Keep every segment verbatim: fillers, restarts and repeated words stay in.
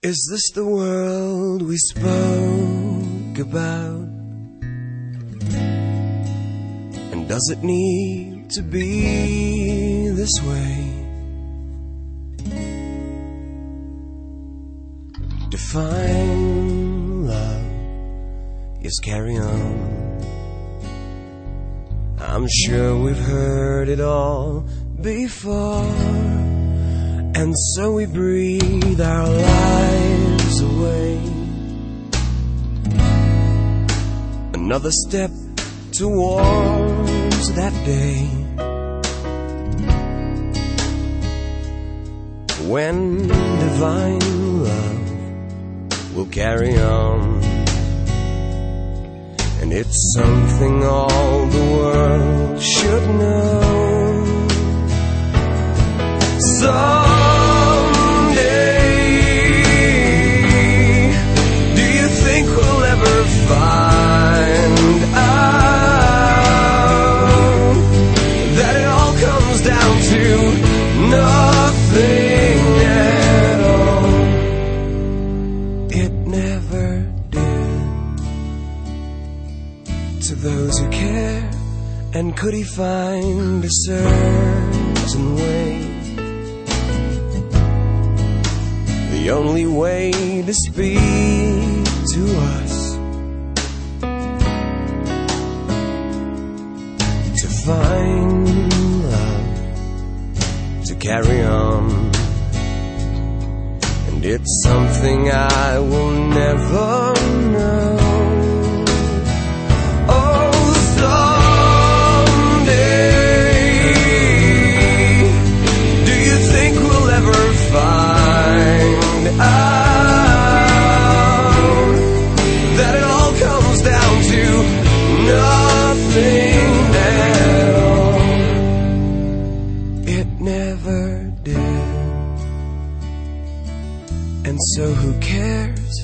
Is this the world we spoke about? And does it need to be this way? Define love, yes, carry on. I'm sure we've heard it all before, and so we breathe our lives away. Another step towards that day when divine love will carry on. And it's something all the world should know. Someday, do you think we'll ever find out that it all comes down to nothing at all? It never did. To those who care, and could he find a certain way, the only way to speak to us, to find love, to carry on. And it's something I will never know. And so who cares?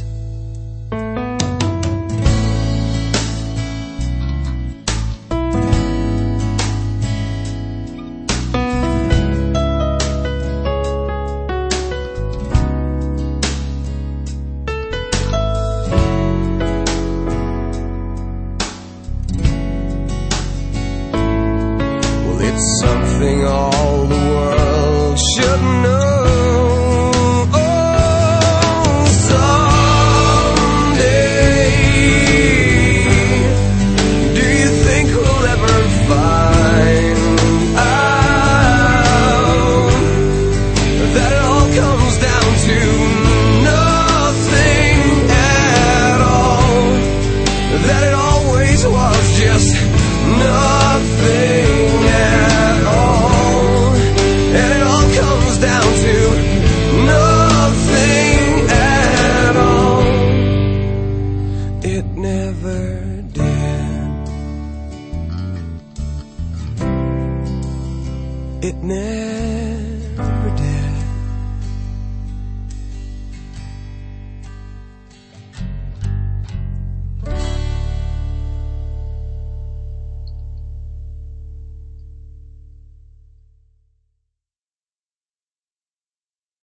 Well, it's something all the world should know. It never did. It never